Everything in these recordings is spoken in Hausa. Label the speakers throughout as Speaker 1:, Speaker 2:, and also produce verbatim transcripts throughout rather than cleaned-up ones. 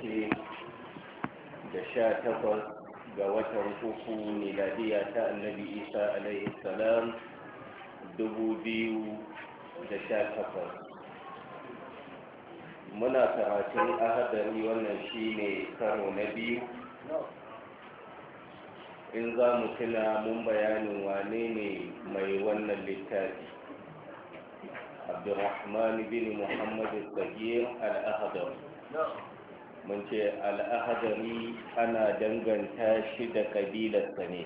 Speaker 1: dace da sha takwas ga watan uku miladiya ta annabi isa alaihi salam dubu biyu da sha takwas. Muna karatun ahadari, wannan shine karo na biyu. In za mu tuna mun bayanin wane ne mai wannan littafi, Abdurrahman bin Muhammad al-Sagir al-Ahdari. Mun ce al-Ahdari ana danganta shi da kabilarsa ne,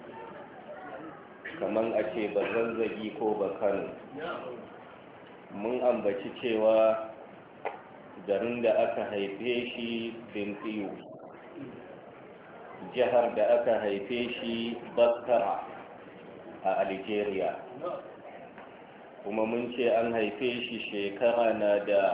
Speaker 1: kaman a ce ba zazzagi ko ba Kano. Mun ambaci cewa garin da aka haife shi Bintiyu, jihar da aka haife shi Baskara a Algeria, kuma mun ce an haife shi shekara na da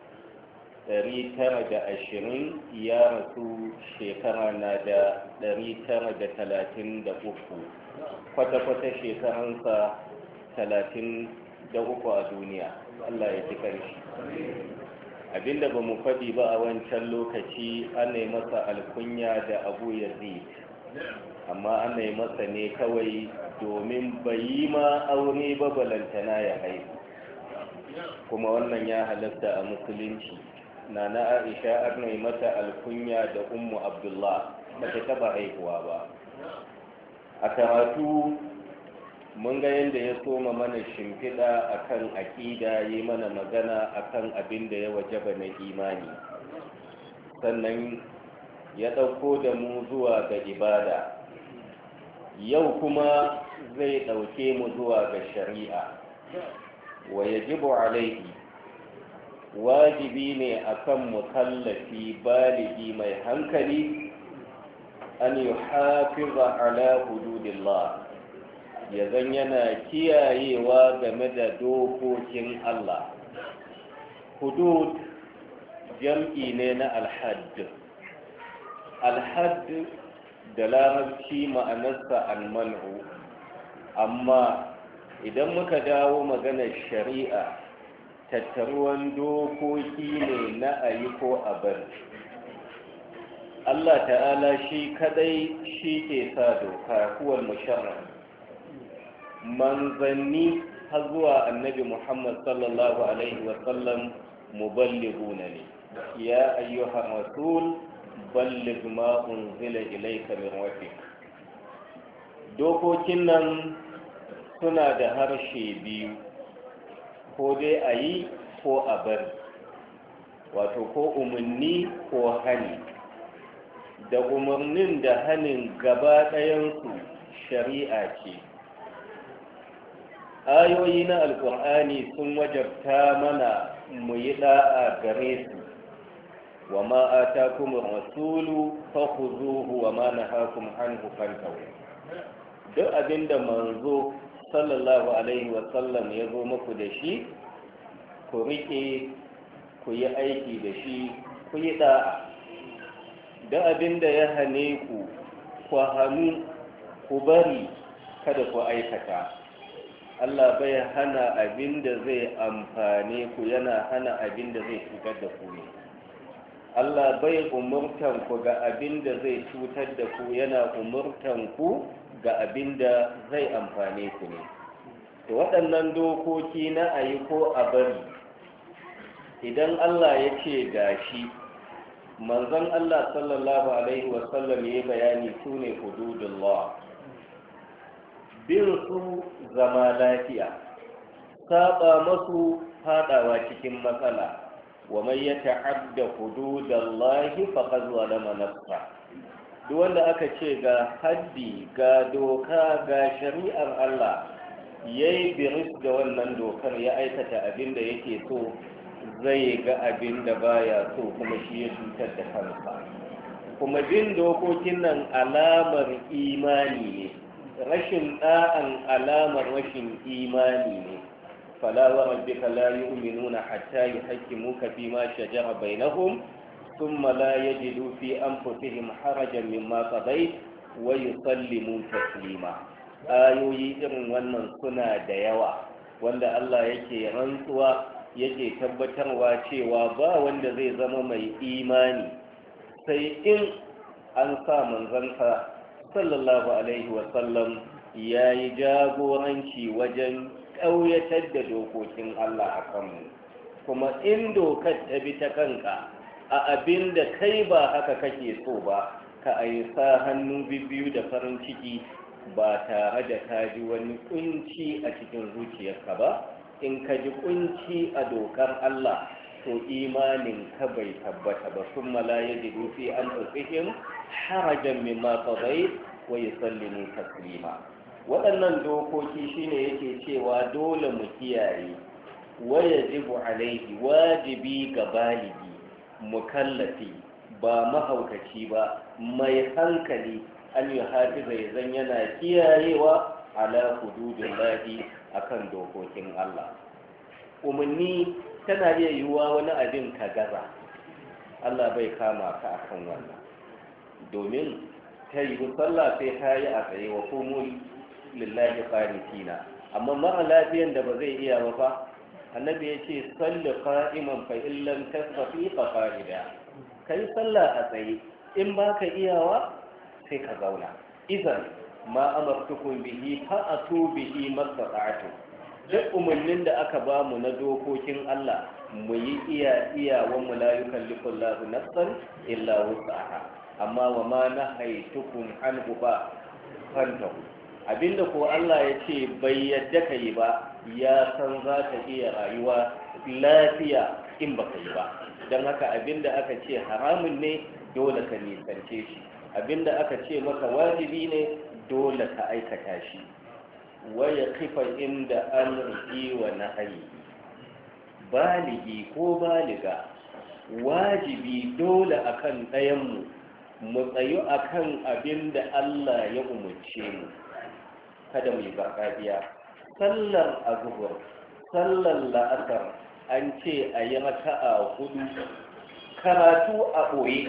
Speaker 1: ɗari tara da ashirin, ya rasu shekara na da ɗari tara da talatin da uku, kwata-kwata shekaransa talatin da uku a duniya. Allah ya ji ƙarshi. Abinda ba mu faɗi ba a wancan lokaci, ana yi masa alkunya da Abu Yazid, amma ana yi masa ne kawai domin bai yi ma aure ba balantana ya haihu, kuma wannan ya halatta a musulunci. Nana Aisha ana yi mata alkunya da Ummu Abdullah, ba ta taɓa haihuwa ba. A karatu mun ga yadda ya soma mana shimfiɗa akan aƙida, yi mana magana akan abin da ya wajaba na imani, sannan ya ɗauko da mu zuwa ga ibada. Yau kuma zai ɗauke mu zuwa ga shari'a. Wa yajibu alaihi, wajibi ne akan mukallafi baligi mai hankali an yuhafiza ala hududillah, ya zan yana kiyayewa game da dokokin Allah. Hudud jam'i ne na alhadd. Alhadd da larabci ma'anarsa almanu, amma idan muka dawo maganar shari'a, tattaruwan dokoki ne na ayi ko a bari. Allah ta'ala shi kadai shi ke sa doka, huwal musharraf. Manzanni har zuwa annabi Muhammad sallallahu alaihi wasallam muballighuna ne. Ya ayyuhar rasul balligh ma unzila ilayka min rabbik. Dokokin nan suna da harshe biyu, ko dai a yi ko a bari, wato ko umarni ko hani. Da umarnin da hanin gaba ɗayansu shari'a ce. Ayoyi na alƙur'ani sun wajabta mana mu yi ɗa'a gare su. Wa ma atakum rasulu fakhuzuhu wa ma nahakum anhu fantahu. Duk abinda manzo sallallahu alaihi wa sallam ya zo muku da shi, ku rike, ku yi aiki da shi, ku yi ɗa'a. Duk abinda ya hane ku, ku hannu, ku bari, kada ku aikata. Allah bai hana abin da zai amfane ku, yana hana abin da zai cutar da ku ne. Allah bai umurtan ku ga abin da zai cutar da ku, yana umurtan ku ga abin da zai amfane ku ne. To waɗannan dokoki na ayi ko a bari, idan Allah ya ce gashi, manzon Allah sallallahu alaihi wasallam ya yi bayani su ne hududullah. Bin su zama lafiya, saba masu fadawa cikin matsala. Wa man yata'adda hududallahi faqad zalama nafsa. Duk wanda aka ce ga haddi, ga doka, ga shari'ar Allah, yayi biris da wannan dokar, ya aikata abin da yake so, zai ga abin da baya so, kuma shi ya cutar da kansa. Kuma bin dokokin nan alamar imani ne, rashin ɗa'an alamar rashin imani ne. fala wa rabbika la yu'minuna hatta yuhaqqimuka fi ma shajara bainahum thumma la yajidu fi anfusihim harajan mimma qadayt wa yusallimu taslima. Ayoyi irin wannan suna da yawa wanda Allah yake rantsuwa yake tabbatarwa cewa ba wanda zai zama mai imani sai in an sa manzanka sallallahu alaihi wasallam ya yi jagoranci wajen ƙauyatar da dokokin Allah a kanmu, kuma in dokar ta bi ta kanka a abin da kai ba haka kake so ba, ka aisa hannu biyu da farin ciki ba tare da ka ji wani kunci a cikin zuciyarka ba. In ka ji kunci a dokar Allah to imanin ka bai tabbata ba. Sun malaye da dufi an tsofihim harajan mimma qadai wa yusallimu taslima. Waɗannan dokoki shine yake cewa dole mu kiyaye, wa yajibu alaihi, wajibi ga baligi mukallafi ba mahaukaci ba mai hankali, an yi hafiza ya zan yana kiyayewa ala hududillahi akan dokokin Allah. Umarni tana iya yiwuwa wani abin ka gaza, Allah bai kama ka akan wannan, domin ta yi sallah sai ta yi a tsaye wa kumu lillahi qanitina, amma mara lafiyan da ba zai iya ba fa, annabi ya ce salli qa'iman fa illam tasfi fa qa'ida, kai sallah a tsaye, in baka iyawa sai ka zauna. Idan ma amartukum bihi fa atu bihi mastata'tu, duk umarnin da aka ba mu na dokokin Allah mu yi iya iyawan mu la yukallifu Allahu nafsan illa wus'aha, amma wa ma nahaytukum anhu ba fantahu, abinda ko Allah ya ce bai yadda ka yi ba, ya san za ka iya rayuwa lafiya in baka yi ba. Don haka abinda aka ce haramun ne dole ka nisance shi, abinda aka ce maka wajibi ne dole ka aikata shi. Waya kifa inda amrihi wa nahyi, baligi ko baliga wajibi dole akan ɗayanmu mu tsayu akan abinda Allah ya umarce mu, kada mu yi barkadiya. Sallar azhur, sallar la'asar an ce a yi raka'a hudu, karatu a ɓoye,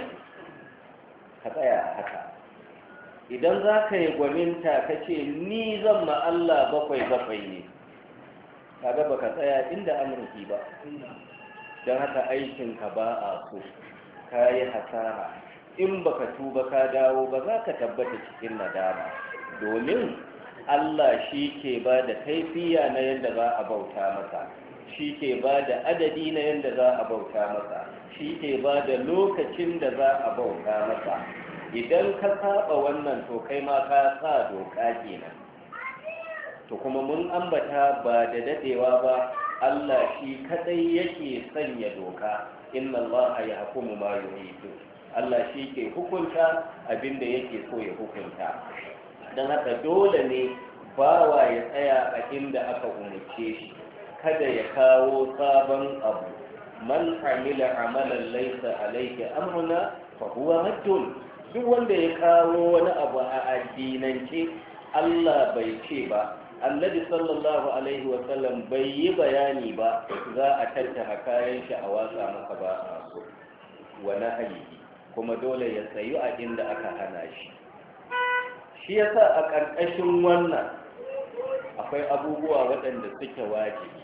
Speaker 1: ka tsaya haka. Idan za ka yi gwaninta ka ce ni zan ma Allah bakwai bakwai ne, kaga baka tsaya inda amurki ba, don haka aikinka ba a so, ka yi hasara. In baka tuba ka dawo ba za ka tabbata cikin nadama, domin Allah shi ke ba da kaifiya na yadda za a bauta masa, shi ke ba da adadi na yadda za a bauta masa, shi ke ba da lokacin da za a bauta masa. Idan ka saba wannan to kai ma ka sa doka kenan. To kuma mun ambata ba da dadewa ba, Allah shi kadai yake sanya doka, inna Allah yahkumu ma yuridu, Allah shi ke hukunta abinda yake so ya hukunta. Don haka dole ne bawa ya tsaya a inda aka umarce shi, kada ya kawo sabon abu. Man amila amalan laysa alayhi amruna fa huwa raddun, duk wanda ya kawo wani abu a addinance Allah bai ce ba, Annabi sallallahu alaihi wa sallam bai yi bayani ba, za a tattara kayan shi a watsa masa ba a so. Wa nahyi, kuma dole ya tsayu a inda aka hana shi. Shi yasa a ƙarƙashin wannan akwai abubuwa waɗanda suke wajibi,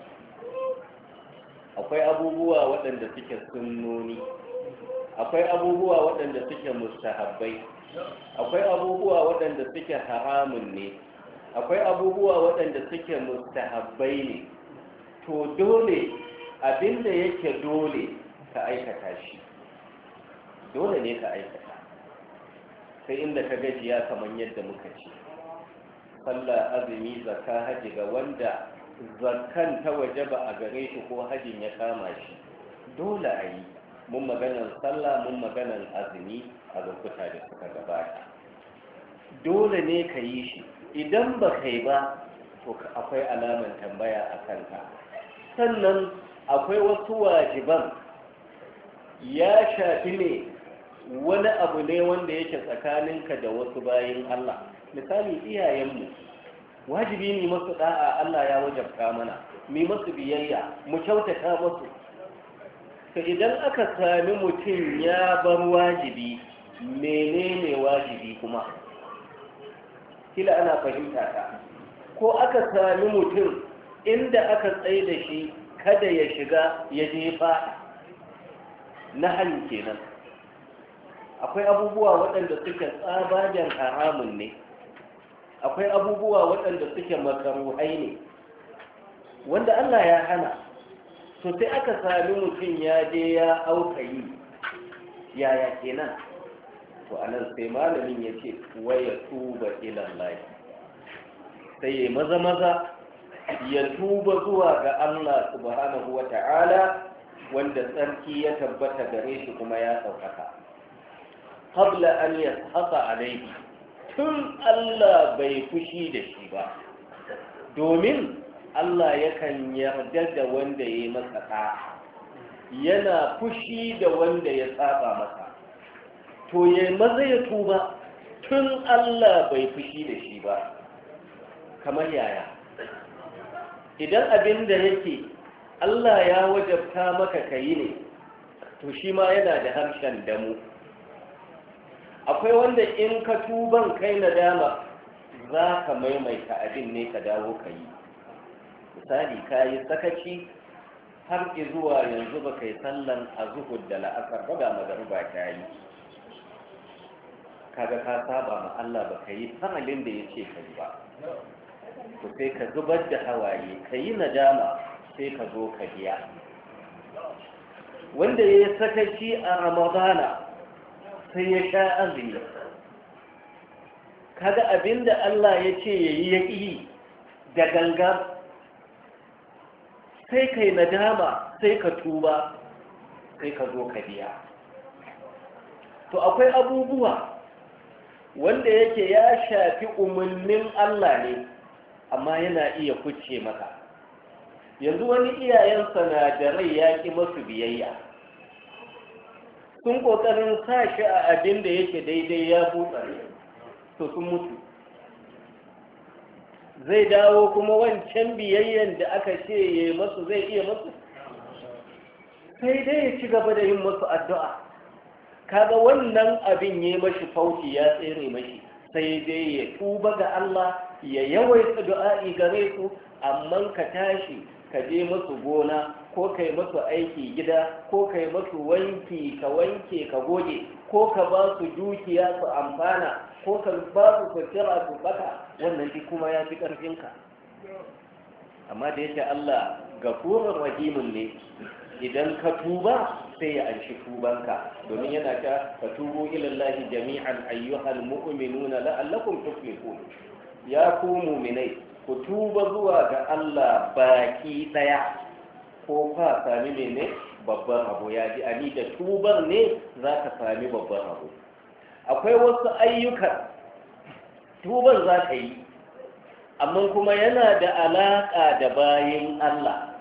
Speaker 1: akwai abubuwa waɗanda suke sunnoni, akwai abubuwa waɗanda suke mustahabbai, akwai abubuwa waɗanda suke haramun ne, akwai abubuwa waɗanda suke mustahabbai ne. To dole abinda yake dole ka aikata shi, dole ne ka aikata, sai inda ka gajiya kamar yadda muka ce. Sallah, azumi, zakka, haji ga wanda zakkan ta wajaba a gare shi ko hajin ya kama shi, dole a yi. Mun maganar sallah, mun maganar azumi a lokuta da suka gabata, dole ne ka yi shi. Idan ba kai ba to akwai alaman tambaya a kanka. Sannan akwai wasu wajiban ya shafi ne wani abu ne wanda yake tsakaninka da wasu bayin Allah. Misali, iyayenmu wajibi ne masu da'a, Allah ya wajabta mana mu masu biyayya, mu kyautata masu. To idan aka sami mutum ya bar wajibi, menene wajibi kuma? Kila ana fahimta ta. Ko aka sami mutum inda aka tsaye da shi kada ya shiga ya jefa, na hali kenan. akwai abubuwa waɗanda suke tsabagen haramun ne, akwai abubuwa waɗanda suke makaruhai ne wanda Allah ya hana. to sai aka sami mutum ya je ya auka yi, yaya kenan? to anan sai malamin ya ce waya tuba ilallahi, sai ya maza maza ya tuba zuwa ga Allah subhanahu wa ta'ala wanda tsarki ya tabbata gare shi kuma ya ɗaukaka, qabla an yashaqa alayhi, tun Allah bai fushi da shi ba, domin Allah yakan yarda da wanda ya yi masa ɗa'a, yana fushi da wanda ya saba masa. To ya maza ya tuba tun Allah bai fushi da shi ba. Kamar yaya? Idan abin da yake Allah ya wajabta maka ka yi ne, to shi ma yana da harshen damu. Akwai wanda in ka tuban kai nadama za ka maimaita abin ne ka dawo ka yi. Misali, ka yi sakaci har zuwa yanzu ba kai sallan a zuhud da la'asar ba ga magariba ta yi, kaga ka saba ma Allah ba ka yi sanalin da ya ce ka yi ba, to sai ka zubar da hawaye ka yi nadama sai ka zo ka biya. Wanda ya yi sakaci a ramadana sai ya sha azumi, kaga abinda Allah ya ce ya yi ya ƙi da gangan, sai kai nadama sai ka tuba sai ka zo ka biya. To akwai abubuwa wanda yake ya shafi umarnin Allah ne amma yana iya kuce maka. Yanzu wani iyayensa na da rai ya ƙi masu biyayya, sun ƙoƙarin sa shi a abin da yake daidai ya butsare, to sun mutu. Zai dawo kuma wancan biyayyen da aka ce ya yi masu zai iya masu? Sai dai ya ci gaba da yin masu addu'a. Kaga wannan abin ya yi mashi fauci ya tsere mashi, sai dai ya tuba ga Allah ya yawaita du'a'i gare su, amma ka tashi ka je masu gona ko ka yi masu aiki gida ko ka yi masu wanki ka wanke ka goge ko ka ba su dukiya su amfana ko ka ba su sutura su baka, wannan shi kuma ya fi ƙarfinka. Amma da yake Allah gafurur rahimun ne, idan ka tuba sai ya anshi tubanka, domin yana ta fatubu ilallahi jami'an ayyuhal mu'minuna la'allakum tuflihun. Ya ku mu'minai, ku tuba zuwa ga Allah baki daya ko ka sami mene babban abu. Ya ji ani da tubar ne za ka sami babban abu. Akwai wasu ayyukan tubar za ka yi, amma kuma yana da alaƙa da bayin Allah.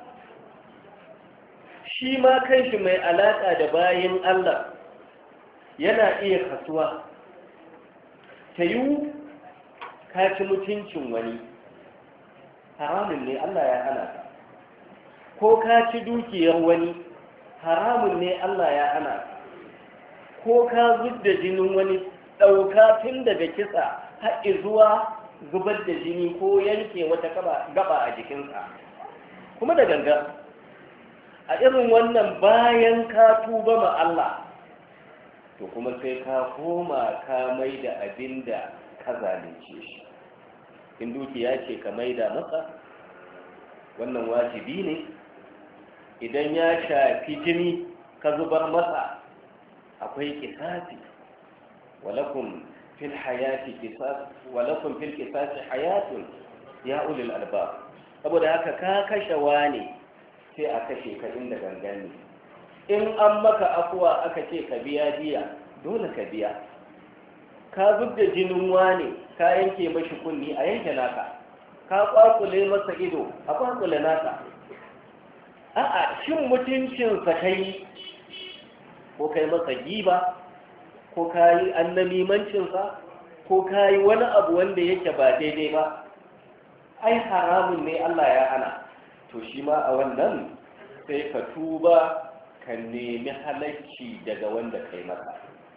Speaker 1: Shi ma kanshi mai alaƙa da bayin Allah yana iya kasuwa. Ta yi ka ci mutuncin wani, haramun ne Allah ya hana ka. Ko ka ci dukiyar wani, haramun ne Allah ya hana ka. Ko ka zub da jinin wani, ɗauka tun daga kisa haɗi zuwa zubar da jini ko yanke wata gaba a jikinsa, kuma da ganga. A irin wannan bayan ka tuba ma Allah, to kuma sai ka koma ka mai da abin da ka zalunce shi. In dukiya ce ka mai da masa, wannan wajibi ne. Idan ya shafi jini ka zubar masa, akwai kisasi. walakum fil hayati qisas walakum fil qisasi hayatun ya ulil albab. Saboda haka ka kashe wani sai a kashe ka inda gangan ne. In an maka afuwa aka ce ka biya diya, dole ka biya. Ka zub da jinin wani, ka yanke mashi kunni, a yanke naka. Ka kwakule masa ido, a kwakule naka. A'a, shin mutuncinsa kai ko kai masa giba, ko ka yi annamimancinsa, ko ka yi wani abu wanda yake ba daidai ba, ai haramun ne Allah ya hana. To shi ma a wannan sai ka tuba ka nemi halacci daga wanda kai masa,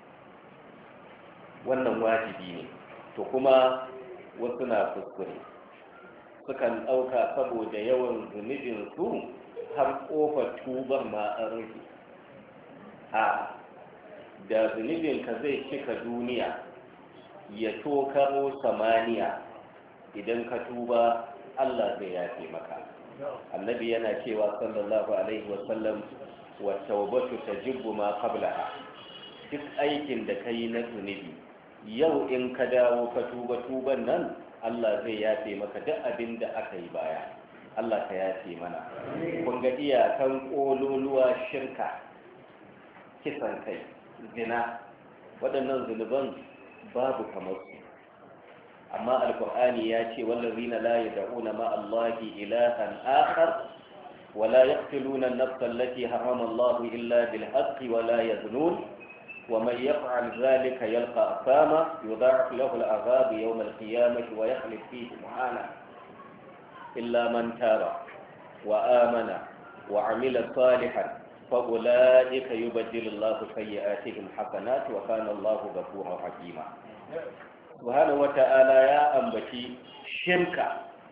Speaker 1: wannan wajibi ne. To kuma wasu na kuskure, sukan ɗauka saboda yawan zunubinsu har ƙofar tubar ma an rufe. A da zunubinka zai cika duniya ya tokaro samaniya, idan ka tuba Allah zai yafe maka. Annabi yana cewa sallallahu alaihi wasallam, wa tawbatu tajibbu ma qablaha. Duk aikin da kai na zunubi yau in ka dawo ka tuba tuban nan, Allah zai yafe maka duk abin da aka yi baya. Allah ka yafe mana. Kun ga iyakan kololuwa shirka, kisan kai, zina, waɗannan zunuban babu kamar su. amma alkur'ani ya ce wallazina la yad'una ma Allahi ilahan akhar wa la yaqtuluna an-nafsa allati harrama Allah illa bil haqqi wa la yaznun wa man yaf'al dhalika yalqa athama yudha'af lahu al-'adhab yawm al-qiyamati wa yakhlid fihi muhana illa man taba wa amana wa 'amila salihan فأولئك يبدل الله سيئاتهم حسنات وكان الله غفورا حكيما. سبحانه وتعالى يا أنبتي شركة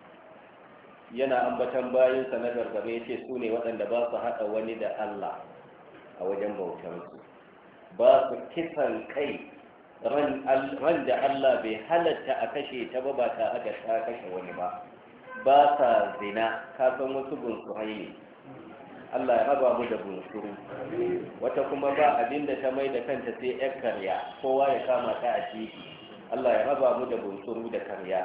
Speaker 1: yana ambatan bayansa na gargabe ce su ne waɗanda ba su haɗa wani da Allah a wajen bautansu, ba su kisan kai ran da Allah bai halatta a kashe ta ba ba ta aka ta kashe wani ba, ba sa zina, kasan wasu bunsurai ne. Allah ya raba mu da bunsuru. Wata kuma ba abin da ta mai da kanta sai yar karya, kowa ya kama ta a titi. Allah ya raba mu da bunsuru da karya.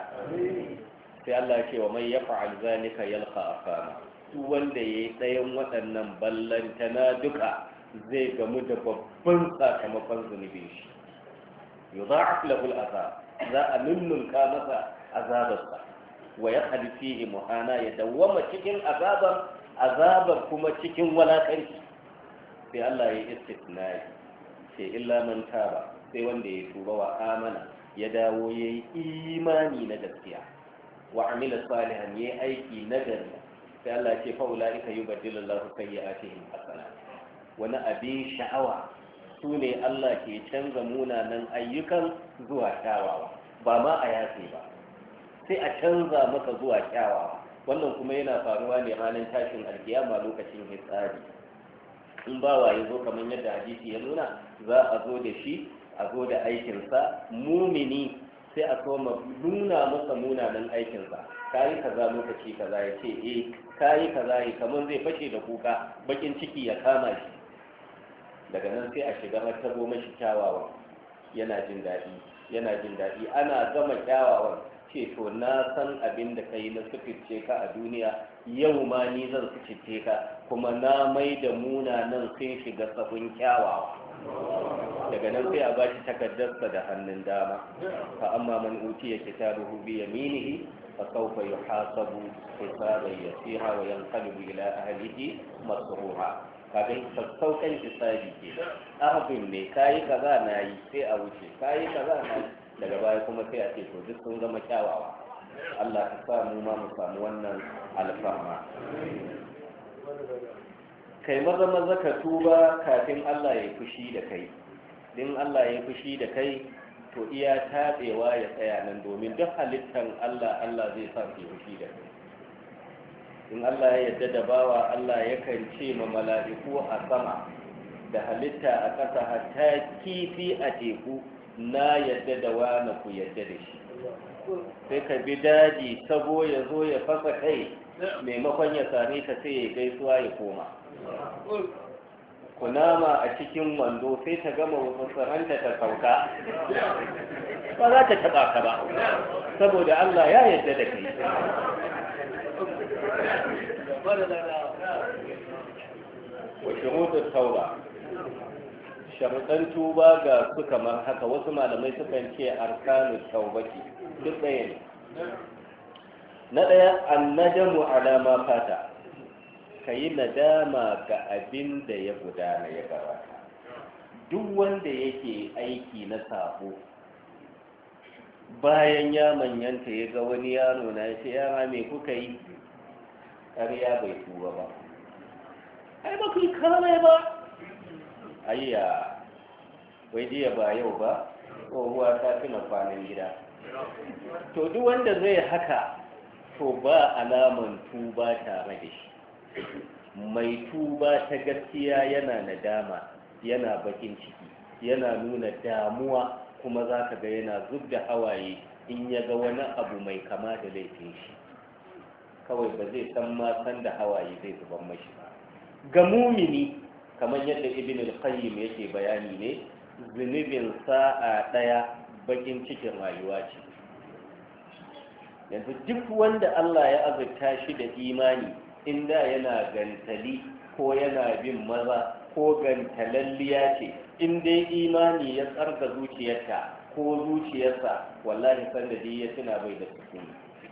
Speaker 1: Sai Allah ya ce wa man yaf'al zalika yalqa afama. Duk wanda yayi tsayin waɗannan ballantana duka zai gamu da babban sakamakon zunubin shi. Yudha'af lahu al-azab. Za a nunnunka masa azabarsa. Wa yakhli fihi muhana, ya dawwama cikin azabar azabar kuma cikin walakanci. Sai Allah ya yi istisnai, sai illa man taba, sai wanda ya tuba wa amana, ya dawo ya yi imani na gaskiya, wa amila salihan, ya yi aiki na gari. Sai Allah ya ce fa ulaika yubaddilu Allahu sayyi'atihim hasanat. Wani abin sha'awa su ne Allah ke canza munanan ayyukan zuwa kyawawa, ba ma a yafe ba, sai a canza maka zuwa kyawawa. Wannan kuma yana faruwa ne ranar tashin alkiyama lokacin hitsari. In bawa ya zo kamar yadda hadisi ya nuna, za a zo da shi, a zo da aikinsa mumini, sai a soma nuna masa munanan aikinsa. Kayi kaza lokaci kaza, ya ce eh kayi kaza, yi kamar zai fashe da kuka, bakin ciki ya kama shi. Daga nan sai a shiga ta goma shi kyawawan, yana jin daɗi yana jin daɗi ana gama kyawawan, ce to na san abin da ka yi na sufice ka a duniya, yau ma ni zan sufice ka, kuma na mai da munanan sun shiga sabon kyawawa. Daga nan sai a ba shi takardarsa da hannun dama. Fa amma man utiya kitabuhu bi yaminihi fa sawfa yuhasabu hisaban yasira wa yanqalibu ila ahlihi masrura. Kaga sassauƙan hisabi ke. Abin ne kayi kaza nayi, sai a wuce, kayi kaza nayi, daga baya kuma sai a ce to duk sun zama kyawawa. Allah ka sa mu ma mu samu wannan alfarma. Kai maza maza ka tuba kafin Allah ya fushi da kai. Din Allah ya fushi da kai, to iya tabewa ya tsaya nan, domin duk halittan Allah Allah zai sa su fushi da kai. In Allah ya yarda da bawa, Allah yakan ce ma mala'iku a sama da halitta a ƙasa, hatta kifi a teku, na yadda da wani ku yadda da shi. Sai ka bi daji sabo ya zo ya fasa kai, maimakon ya same ka sai ya gaisuwa ya koma. Kunama a cikin wando sai ta gama wasaranta ta sauka, ba za ta taɓa ka ba, saboda Allah ya yadda da kai. Wa shuruɗin tauba, sharuɗan tuba ga su kamar haka. Wasu malamai sukan ce arkanu taubati, duk ɗaya ne. Na ɗaya, annadamu alama fata, ka yi nadama ga abin da ya gudana ya gabata. Duk wanda yake aiki na sabo, bayan ya manyanta ya ga wani yaro na ya ce, yara me kuka yi? Ƙarya bai tuba ba. Ai ba ku yi kamai ba. Ayya, wai jiya ba yau ba, tsohuwa ta tuna kwanan gida. To duk wanda zai haka, to ba alaman tuba tare da shi. Mai tuba ta gaskiya yana nadama, yana bakin ciki, yana nuna damuwa kuma za ka ga yana zub da hawaye in ya ga wani abu mai kama da laifin shi kawai ba zai san ma san da hawaye zai zuban mashi ba. Ga mumini kamar yadda ibn al-qayyim yake bayani ne, zunubin sa'a daya bakin cikin rayuwa ce. Yanzu duk wanda Allah ya azurta shi da imani inda yana gantali ko yana bin maza ko gantalalliya ce, in dai imani ya tsarga zuciyarta ko zuciyarsa, wallahi sanda dai ya tuna bai da sukuni.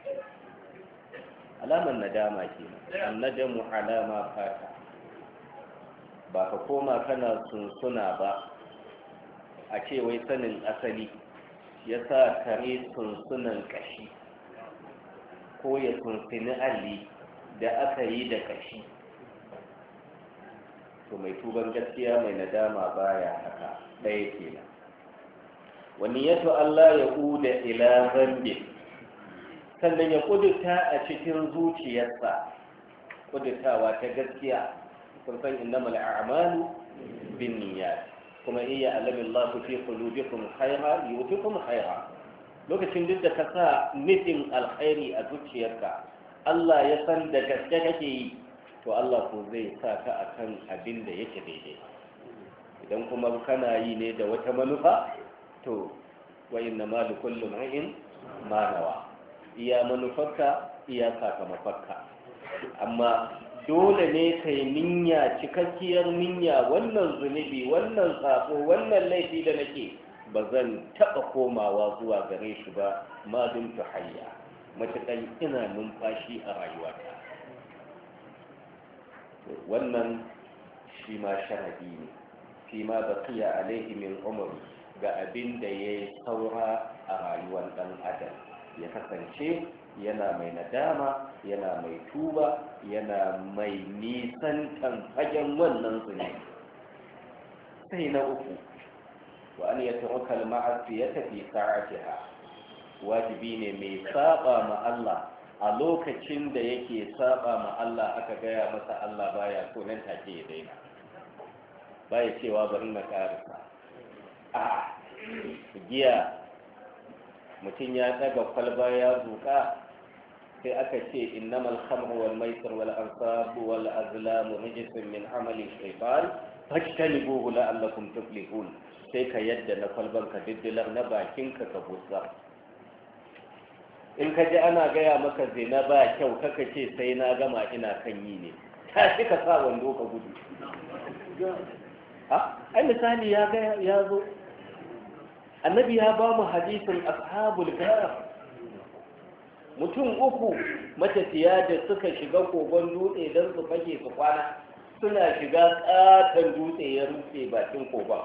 Speaker 1: Alamar nadama ke annadamu alama fata, ba ka koma kana sunsuna ba a ce wai sanin asali ya sa kare sunsunan kashi ko ya sunsuni alli da aka yi da kashi. To mai tuban gaskiya mai nadama baya haka. Ɗaya kenan. Wani yato Allah ya ƙuda ila zambi, sannan ya ƙudurta a cikin zuciyarsa ƙudurtawa ta gaskiya. kun san innamal a'malu binniyat, kuma iya alamin Allah fi qulubikum khayra yu'tikum khayra. Lokacin duk da ka sa nufin alkhairi a zuciyarka, Allah ya san da gaske kake yi, to Allah ko zai sa ka akan abin da yake daidai. Idan kuma kana yi ne da wata manufa, to wa inna ma li kulli mar'in ma nawa, iya manufarka iya sakamakonka. Amma dole ne kai niyya, cikakkiyar niyya, wannan zunubi, wannan sako, wannan laifi da nake ba zan taɓa komawa zuwa gare shi ba ma dun ta hayya, matuƙan ina numfashi a rayuwata. Wannan shi ma sharadi ne, shi ma baqiya alaihi min umr, ga abin da ya saura a rayuwar ɗan adam, ya kasance yana mai nadama, yana mai tuba, yana mai nisantan fagen wannan zunubi. Sai na uku, wa an yatruka al-ma'siyata fi sa'atiha, wajibi ne mai saba ma Allah a lokacin da yake saba ma Allah aka gaya masa Allah baya so, nan take ya daina, baya cewa bari na karisa. a giya mutum ya daga kwalba ya zuka, sai aka ce innamal khamru wal maisir wal ansab wal azlam rijsun min amali shaytan fajtanibuhu la'allakum tuflihun. Sai ka yadda na kwalban ka diddilar na bakin ka ka busa. In ka ji ana gaya maka zina ba kyau, kaka ce sai na gama ina kan yi ne, ta shi ka sa wando ka gudu. ha ai misali ya ga ya zo, annabi ya ba mu hadisin ashabul kahf, mutum uku matafiya da suka shiga kogon dutse don su fage su kwana, suna shiga katon dutse ya rufe bakin kogon,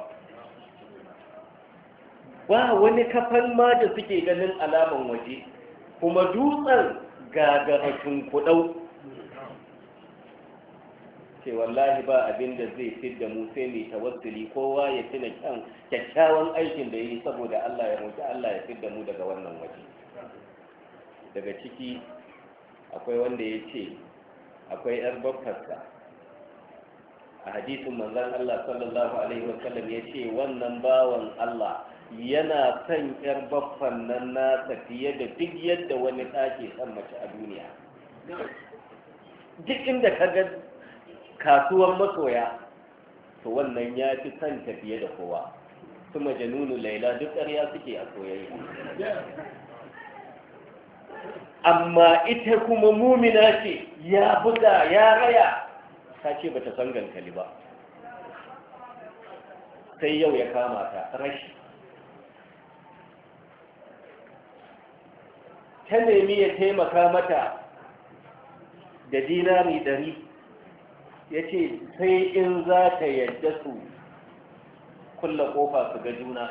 Speaker 1: ba wani kafan ma da suke ganin alaman waje, kuma dutsen gagarashin kudau. ce wallahi ba abin da zai fidda mu sai mai tawassuli, kowa ya tuna kyan kyakkyawan aikin da yi saboda Allah ya roki Allah ya fidda mu daga wannan waje. Daga ciki akwai wanda ya ce akwai yar bakkarsa, a hadisin manzon Allah sallallahu alaihi wasallam ya ce wannan bawan Allah yana son yar baffan nan nasa fiye da duk yadda wani ɗake son mace a duniya. Duk inda ka ga kasuwar masoya, to wannan ya fi son ta fiye da kowa. Su majanunu laila duk ƙarya suke a soyayya, amma ita kuma mumina ce, ya buga ya raya, ta ce ba ta san gankali ba, sai yau ya kama ta rashi. Ta nemi ya taimaka mata da dinari ɗari, ya ce sai in za ta yadda su kulla ƙofa su ga juna.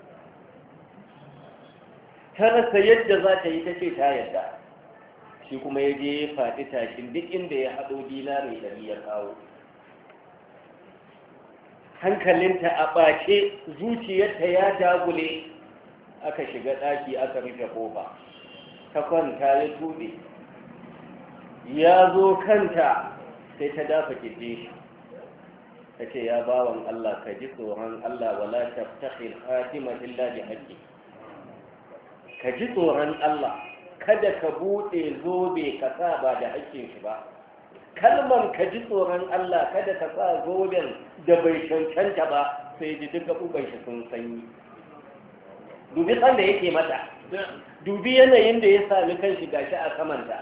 Speaker 1: Ta rasa yadda za ta yi, ta ce ta yadda, shi kuma ya je ya faɗi tashin duk inda ya haɗo dinari ɗari ya kawo. Hankalinta a ɓace, zuciyarta ya dagule, aka shiga ɗaki aka rufe ƙofa, ta kwanta ya tuɓe, ya zo kanta sai ta dafa kirje shi, kace ya bawan Allah ka ji tsoron Allah wala taftakhil khatima illa bi haqqi ka ji tsoron Allah kada ka bude zobe ka sa ba da haƙƙin shi ba kalman ka ji tsoron Allah kada ka sa zoben da bai cancanta ba sai ji duka uban shi sun sanyi dubi san da yake mata dubi yanayin da ya sami kanshi gashi a samanta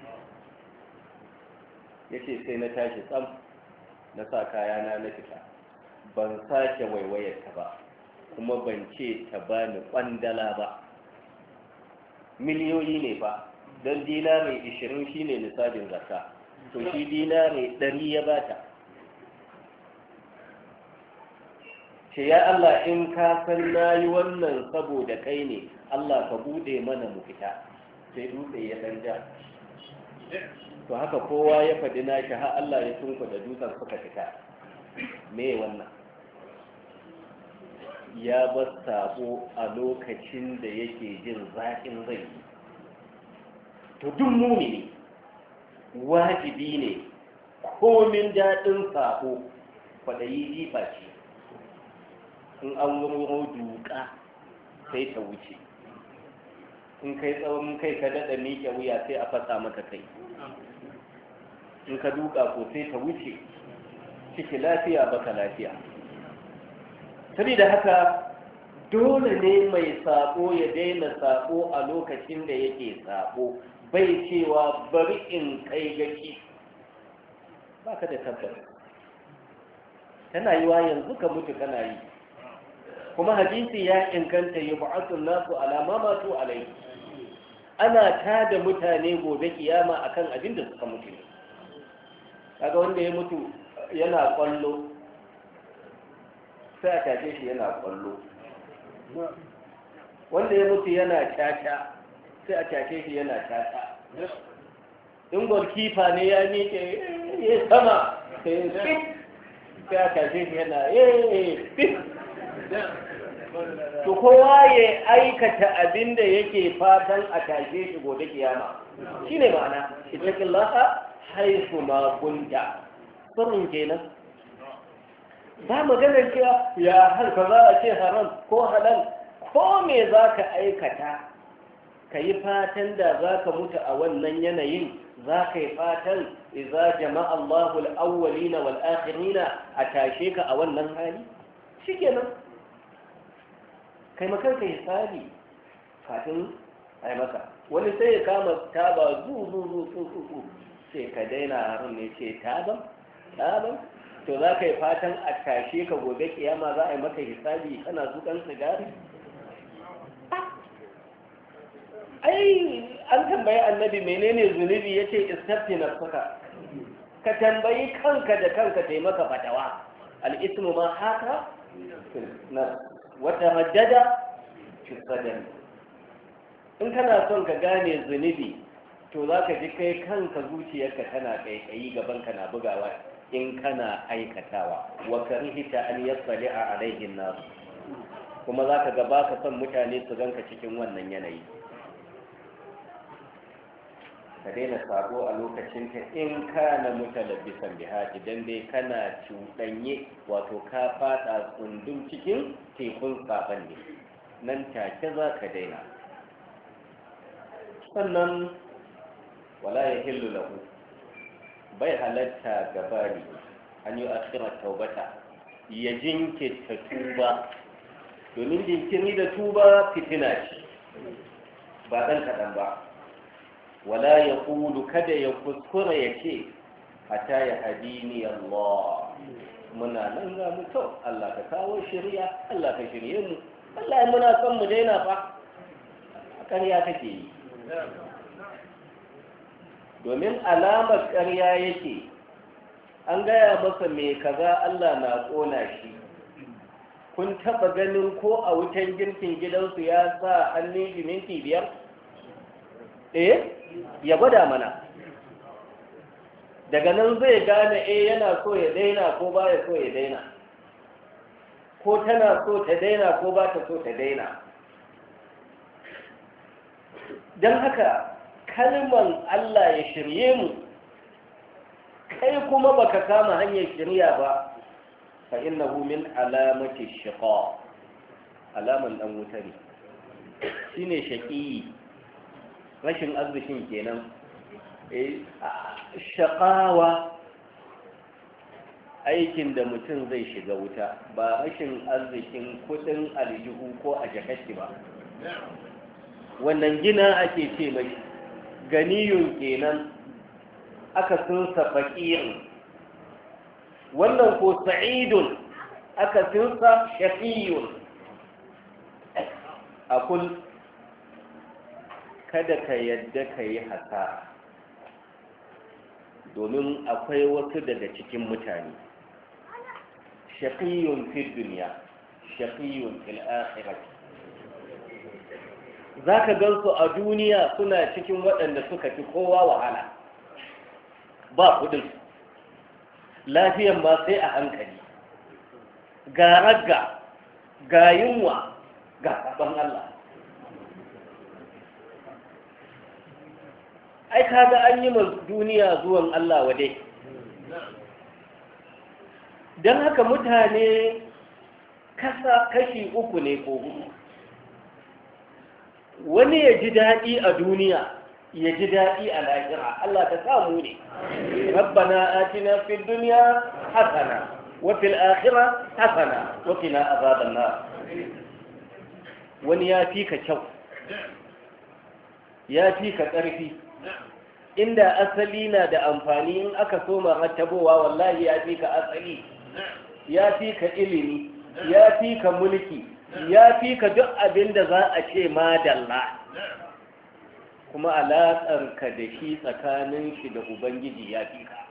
Speaker 1: yace sai na tashi tsam na sa kayana na fita ban sake waiwayar ta ba kuma ban ce ta bani kwandala ba miliyoyi ne fa don dinari ishirin shine nisabin zakka to shi dinari ɗari ya bata ce ya Allah in ka san nayi wannan saboda kai ne Allah ka bude mana mu fita sai dutse ya danja to haka kowa ya faɗi nashi har Allah ya tunku da dutsen suka fita me wannan ya bar sabo a lokacin da yake jin zaƙin rai to duk mumini wajibi ne komin daɗin sabo kwaɗayi jifa ce in an wuro duka sai ta wuce in kai tsawon kai ka daɗa miƙe wuya sai a fasa maka kai in ka duka ko sai ta wuce ciki lafiya baka lafiya saboda haka dole ne mai sabo ya daina sabo a lokacin da yake sabo bai cewa bari in kai gaci baka da tabbas tana yi wa yanzu ka mutu kana yi kuma hadisi ya inganta yi ba'atun nasu alama masu alai ana tada mutane gobe kiyama akan abin da suka mutu kaga wanda ya mutu yana kwallo sai a tashe shi yana kwallo wanda ya mutu yana caca sai a tashe shi yana caca in golkifa ne ya miƙe ya sama sai sai a tashe shi yana yeee to kowa ya aikata abin da yake fatan a tashe shi gobe kiyama shine ma'ana ittaqillaha haythu ma kunta sirrin kenan ba maganar cewa ya halka za a ce haram ko halal ko me za ka aikata ka yi fatan da za ka mutu a wannan yanayin za ka yi fatan iza jama'a Allahu al-awwalina wal akhirina a tashe ka a wannan hali shikenan kai makanka hisabi kafin a yi maka wani sai ya kama taba zu zu zu zu zu sai ka daina harin ne ce taban taban to za ka yi fatan a tashe ka gobe kiyama za a yi maka hisabi kana zuƙan sigari ai an tambayi annabi menene zunubi ya ce istafti na suka ka tambayi kanka da kanka taimaka fatawa al'ismu ma haka na wata majada fi sadari in kana son ka gane zunubi to za ka ji kai kanka zuciyarka tana kaikayi gabanka na bugawa in kana aikatawa wa karihita an yassali a alaihin nasu kuma za ka gaba ka son mutane su ganka cikin wannan yanayi ka daina sabo a lokacin ka in kana mutalabbisan biha idan dai kana cuɗanye wato ka fada tsundum cikin tekun saban ne nan take za ka daina sannan wala ya hillu lahu bai halatta gabari an yi akhirar taubata ya jinkirta tuba domin jinkiri da tuba fitina ce ba ɗan kaɗan ba wala ya ƙulu kada ya kuskura ya ce hata ya hadini Allah muna nan ga mu kyau Allah ka kawo shirya Allah ka shirye mu Allah ya muna son mu daina fa a ƙarya kake yi domin alamar ƙarya yake an gaya masa mai kaza Allah na ƙona shi kun taɓa ganin ko a wutan girkin gidansu ya sa hannun shi minti biyar eh ya gwada mana daga nan zai gane eh yana so ya daina ko ba ya so ya daina ko tana so ta daina ko ba ta so ta daina don haka kalman Allah ya shirye mu kai kuma baka kama hanyar shirya ba fa innahu min alamati shiqa alaman dan wuta ne shine shaqi rashin arzikin kenan eh shaqawa aikin da mutum zai shiga wuta ba rashin arzikin kudin aljihu ko a jakashi ba wannan gina ake ce mai ganiyun kenan aka sunsa faqirin wannan ko sa'idun aka sunsa shaqiyun akul kada ka yadda ka yi hasara domin akwai wasu daga cikin mutane shaqiyun fi dunya shaqiyun fil akhirah zaka gansu a duniya suna cikin waɗanda suka fi kowa wahala ba kudin lafiyan ma sai a hankali ga ragga ga yunwa ga sabon Allah ai kaga an yi ma duniya zuwan Allah wade don haka mutane kasa kashi uku ne ko hudu wani ya ji daɗi a duniya ya ji daɗi a lahira Allah ta samu ne rabbana atina fid dunya hasana wa fil akhirah hasana wa qina azaban nar wani ya fi ka kyau ya fi ka ƙarfi inda asali na da amfani in aka soma rattabowa wallahi ya fi ka asali ya fi ka ilimi ya fi ka mulki ya fi ka duk abin da za a ce madalla kuma alaƙarka da shi tsakanin shi da ubangiji ya fi ka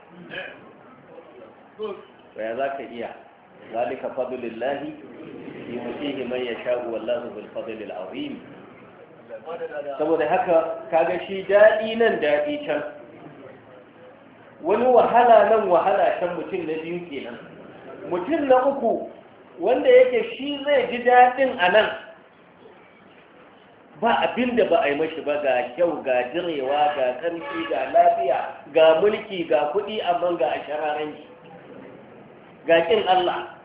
Speaker 1: ya za ka iya zalika fadlillahi yutihi man yasha'u wallahu bil fadlil azim saboda haka kaga shi daɗi nan daɗi can wani wahala nan wahala can mutum na biyu kenan mutum na uku wanda yake shi zai ji daɗin a nan ba abin da ba a yi mashi ba ga kyau ga jirewa ga ƙarfi ga lafiya ga mulki ga kuɗi amma ga a shararanci ga ƙin Allah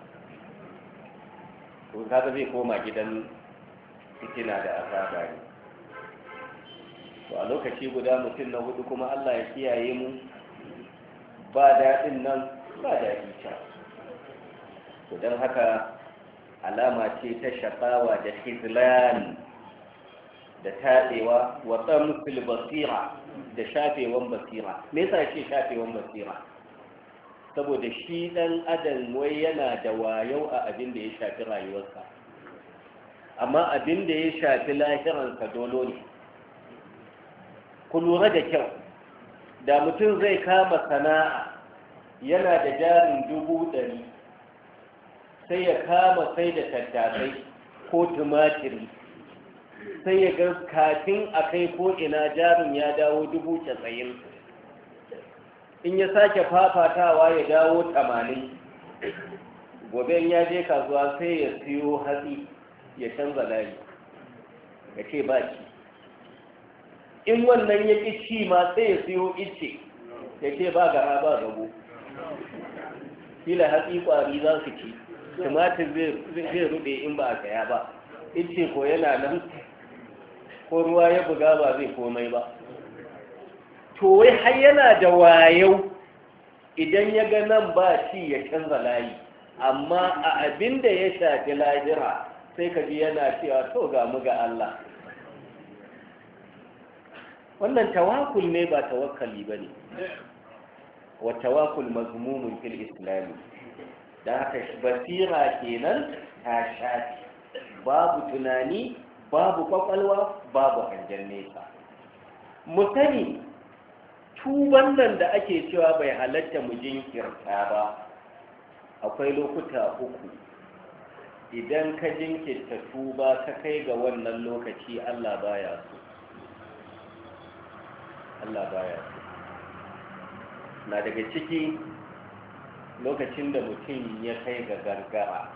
Speaker 1: to kaga zai koma gidan fitina da azaba ne to a lokaci guda mutum na hudu kuma Allah ya kiyaye mu ba daɗin nan ba daɗi can to don haka alama ce ta shaƙawa da khizlan da taɗewa wa tsamsil basira da shafewan basira me yasa ce shafewan basira saboda shi ɗan adam wai yana da wayau a abin da ya shafi rayuwarsa amma abin da ya shafi lahiransa dolo ne ku lura da kyau da mutum zai kama sana'a yana da jarin dubu ɗari sai ya kama sai da tattasai ko tumatiri sai ya ga kafin a kai ko ina jarin ya dawo dubu casa'in in ya sake fafatawa ya dawo tamanin gobe in ya je kasuwa sai ya siyo hatsi ya canza layi ya ce ba shi in wannan ya ƙi ci ma sai ya siyo ice ya ce ba gara ba gabo kila hatsi ƙwari za su ci tumatir zai rude in ba a saya ba ice ko yana nan ko ruwa ya buga ba zai komai ba to wai har yana da wayau idan ya ga nan ba ci ya canza layi amma a abin da ya shafi lahira sai ka ji yana cewa to ga mu ga Allah wannan tawakul ne ba tawakkali ba ne wa tawakul mazmumun fil islami da haka basira kenan ta shafi babu tunani babu kwakwalwa babu hangen nesa mu sani tuban nan da ake cewa bai halatta mu jinkirta ba akwai lokuta uku idan ka jinkirta tuba ka kai ga wannan lokaci Allah baya so Allah baya so na daga ciki lokacin da mutum ya kai ga gargara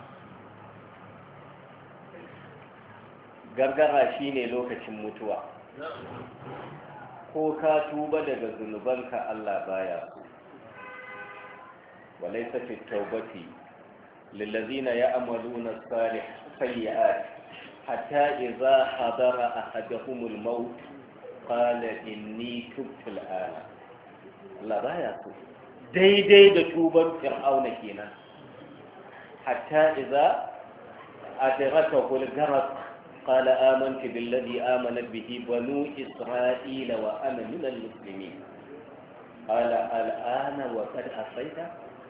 Speaker 1: gargara shine lokacin mutuwa ko ka tuba daga zunubanka Allah baya so walaysa fi tawbati lillazina ya'maluna as-sayyi'at hatta idza hadara ahaduhumul maut qala inni tubtu al-ana Allah baya so daidai da tuban fir'auna kenan hatta idza adrakahu al-gharq qala amantu billadhi amanat bihi banu isra'ila wa ana min al-muslimin qala al-ana wa qad asayta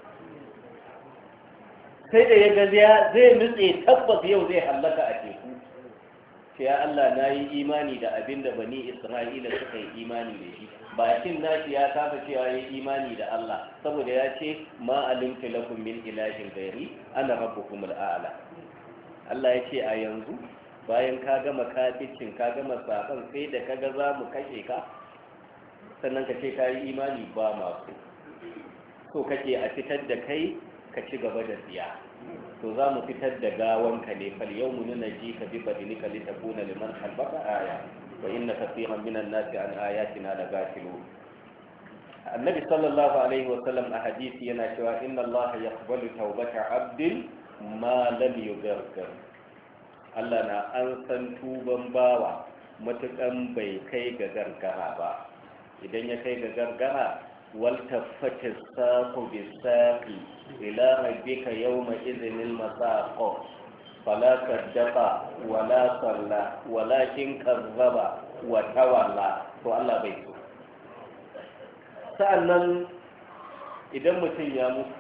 Speaker 1: sai da ya gaziya zai nutse tabbas yau zai hallaka a teku sai ya Allah na yi imani da abin da bani Isra'ila suka yi imani da shi bakin nashi ya kafa cewa ya yi imani da Allah saboda ya ce ma alimtu lakum min ilahin ghairi ana rabbukum al'ala Allah ya ce a yanzu bayan ka gama kafircin ka gama saban sai da kaga za mu kashe ka sannan ka ce ka yi imani ba masu so kake a fitar da kai ka ci gaba da tsiya to za mu fitar da gawanka ne fal yau mu nuna ji ka bi badinika li takuna liman halbaka aya wa inna kaseeran minan nasi an ayatina la ghafilun annabi sallallahu alaihi wa sallam a hadisi yana cewa inna allaha yaqbalu tawbata abdin ma lam yugargar Allah na an san tuban bawa matukan bai kai ga gargara ba idan ya kai ga gargara والتفت الساق بالساق إلى ربك يومئذ المساق فلا صدق ولا صلى ولكن كذب وتولى والله بيته sa'annan idan mutum ya mutu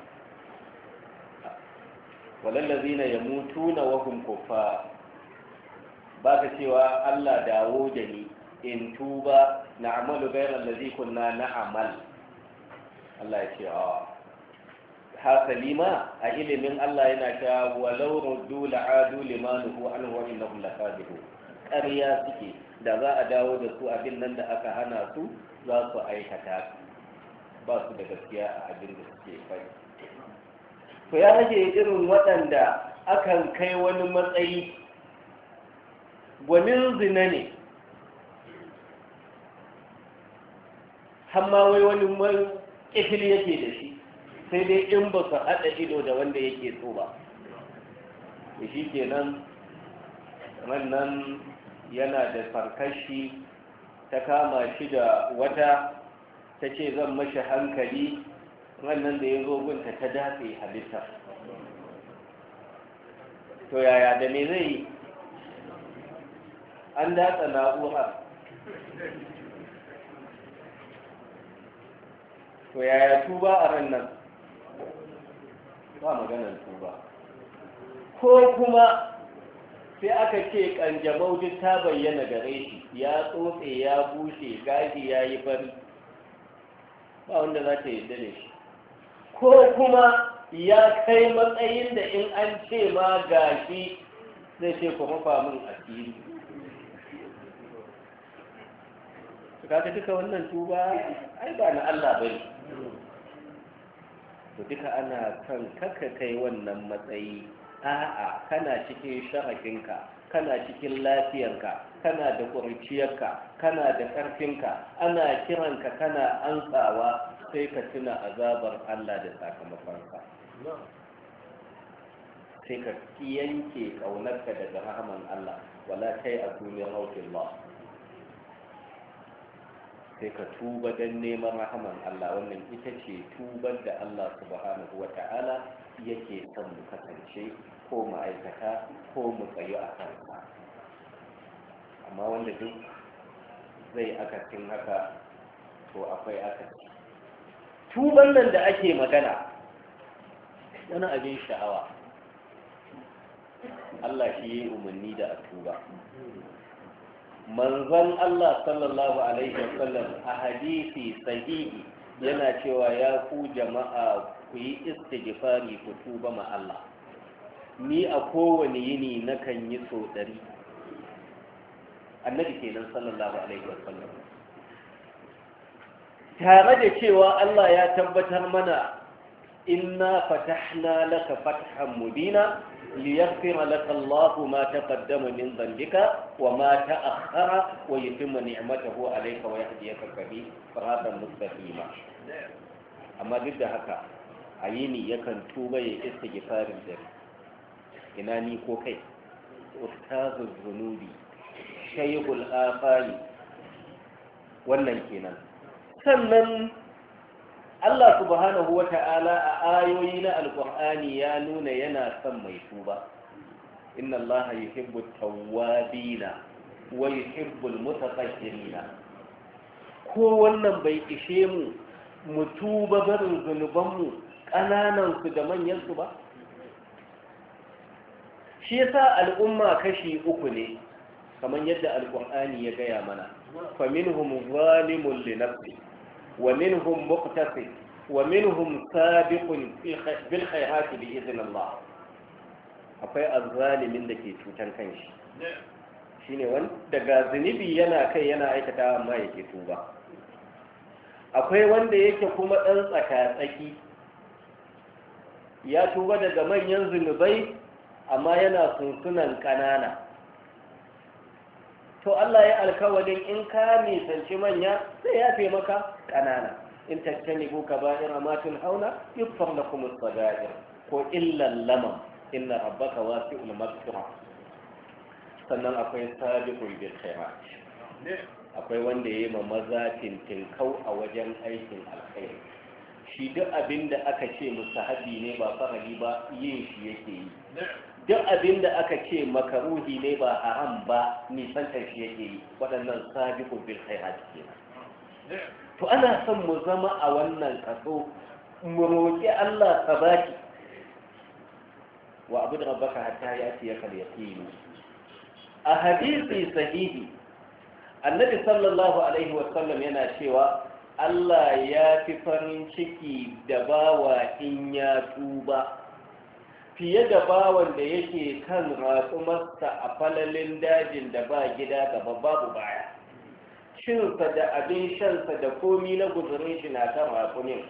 Speaker 1: walallazina yamutuna wa hum kuffar baka cewa Allah dawo da ni in tuba na'malu ghayra allazi kunna na'mal Allah ya ce a hasali ma a ilimin Allah yana cewa walau ruddu la'adu limanuhu anhu wa innahum lakadibun ƙarya suke da za a dawo da su abin nan da aka hana su za su aikata ba su da gaskiya a abin da suke fai to ya rage irin waɗanda akan kai wani matsayi gwanin zina ne hamma wai wani ƙifil yake da shi sai dai in ba su haɗa ido da wanda yake so ba da shi kenan wannan yana da farkashi ta kama shi da wata ta ce zan mashi hankali wannan da ya zo gunta ta dafe halitta to yaya da me zai yi an datsa na'ura to yaya tuba a ran nan ba maganar tuba ko kuma sai aka ce kanjamau duk ta bayyana gare shi ya tsotse ya bushe gashi ya yi fari ba wanda za ta yarda da shi ko kuma ya kai matsayin da in an ce ma gashi zai ce ku mafa min asiri kaga duka wannan tuba ai ba na Allah bane to duka ana kan kaka kai wannan matsayi a'a kana cikin sharafinka kana cikin lafiyarka kana da ƙurciyarka kana da ƙarfinka ana kiranka kana antsawa sai ka tuna azabar Allah da sakamakonka sai ka yanke ƙaunarka daga rahaman Allah wala kai a duniyar haukin Allah sai ka tuba don neman rahaman Allah wannan ita ce tubar da Allah subhanahu wa ta'ala yake son mu kasance ko mu aikata ko mu tsayu a kansa amma wanda duk zai akasin haka to akwai akasi tuban nan da ake magana wani abin sha'awa Allah shi yi umarni da a tuba manzon Allah sallallahu alaihi wasallam a hadisi sahihi yana cewa ya ku jama'a ku yi istighfari ku tuba ma Allah ni a kowane yini nakan yi so ɗari annabi kenan sallallahu alaihi wasallam tare da cewa Allah ya tabbatar mana inna fatahna laka fathan mubina ليغفر لك الله ما تقدم من ذنبك وما تأخر ويتم نعمته عليك ويهديك صراطا مستقيما amma duk da haka a yini yakan tuba ya istighfarin dare. Ina ni ko kai ustazul zunubi shaykhul afali, wannan kenan. Sannan Allah subhanahu wata'ala a ayoyi na alqur'ani ya nuna yana son mai tuba. Inna Allah yuhibbu tawwabina wa yuhibbu almutatahhirina. Ko wannan bai ishe mu mu tuba barin zunubanmu ƙananan su da manyan su ba? Shi yasa al'umma kashi uku ne kamar yadda alqur'ani ya gaya mana. Fa minhum zalimun li nafsi wa minhum muqtasid wa minhum sabiqun bil khayrati bi idhnillah. Akwai azzalimin da ke cutan kanshi, shine wanda ga zunubi yana kai yana aikata amma yake tuba. Akwai wanda yake kuma dan tsaka-tsaki, ya tuba daga manyan zunubai amma yana sunsunan ƙanana. To Allah ya alkawarin in ka nisanci manya sai ya fi maka ƙanana. In tattanibu kaba'ira ma tunhauna yughfar lakum as-sagair ko illa lamam inna rabbaka wasi'ul maghfirah. Sannan akwai sabiqul bil khairat, akwai wanda yayi ma maza tintinkau a wajen aikin alkhairi. Shi duk abinda aka ce mustahabi ne ba farali ba yin shi yake yi. Duk abin da aka ce makaruhi ne ba haram ba nisantar shi yake yi. Waɗannan sabiqun bil khairat kenan. To ana son mu zama a wannan kaso, mu roƙi Allah sabaki wa abud rabbaka hatta yatiyaka al-yaqin. A hadisi sahihi annabi sallallahu alaihi wa sallam yana cewa Allah ya fi farin ciki da bawa in ya tuba fiye da bawan da yake kan ratsumarsa a falalin dajin da ba gida gaba babu baya, cinsa da abin shansa da komi na guzurin shi na kan rakumin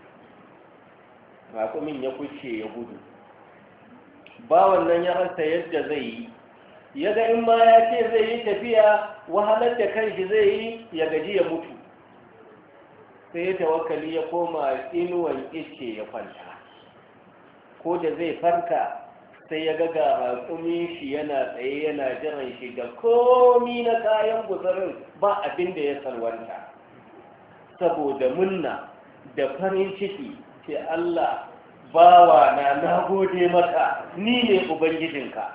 Speaker 1: rakumin ya kuce ya gudu. Bawan nan ya rasa yadda zai yi, ya ga in ma ya ce zai yi tafiya wahalar da kanshi zai yi ya gaji ya mutu, sai ya tawakkali ya koma inuwan ice ya kwanta. Ko da zai farka sai ya ga raƙumin shi yana tsaye yana jiran shi da komi na kayan guzarin ba abin da ya salwanta. Saboda munna da farin ciki ce Allah bawa na na gode maka, ni ne ubangijinka.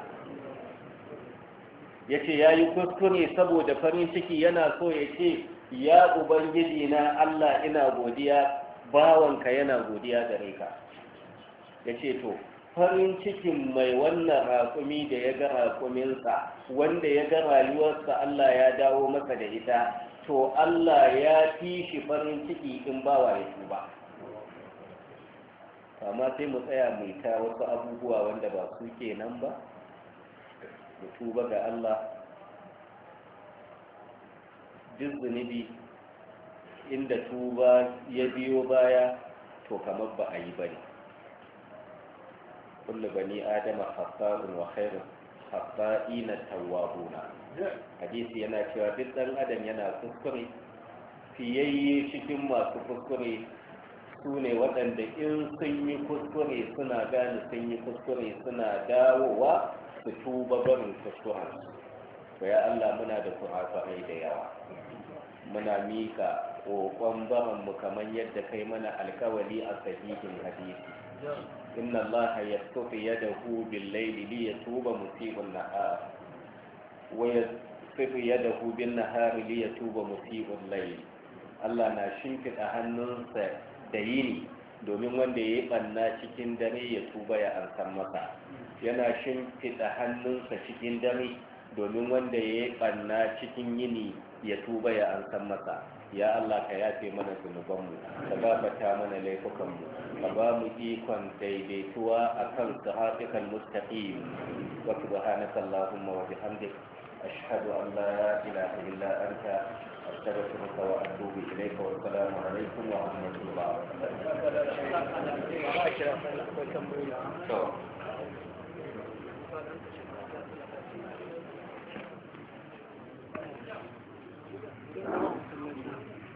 Speaker 1: Ya ce ya yi kuskure saboda farin ciki yana so ya ce ya ubangiji na Allah ina godiya, bawanka yana godiya gare ka. Ya ce to farin cikin mai wannan raƙumi da ya ga raƙuminsa wanda ya ga rayuwarsa Allah ya dawo masa da ita, to Allah ya fi shi farin ciki in bawa ya tuba. Amma sai mu tsaya mu ta wasu abubuwa wanda ba su kenan ba, mu tuba ga Allah. Duk zunubi inda tuba ya biyo baya to kamar ba a yi bane. kullu bani adama khata'un wa khairu khata'ina tawwabuna. Hadisi yana cewa duk dan adam yana kuskure, fiyayye cikin masu kuskure su ne waɗanda in sun yi kuskure suna gane sun yi kuskure suna dawowa su tuba barin kuskurensu. To ya Allah muna da kurakurai da yawa, muna mika ƙoƙon baranmu kamar yadda kai mana alkawali a sahihin hadisi. Inna Allah yasfi yadahu bil-layli li yatuba musibun nahar wa yasfi yadahu bin-nahari li yatuba musibul layl. Allah na shimfiɗa hannunsa da yini domin wanda ya yi ɓanna cikin dare ya tuba ya ansan masa. Yana shimfiɗa hannunsa cikin dare domin wanda ya yi ɓanna cikin yini ya tuba ya ansan masa. Ya Allah ka yafe mana zunubanmu, ka gafata mana laifukanmu, ka ba mu ikon daidaituwa a kan siratikal mustaqim. Wa subhanaka Allahumma wa bihamdik ashhadu an la ilaha illa anta astaghfiruka wa atubu ilayka wa assalamu alaikum wa rahmatullahi wa barakatuh.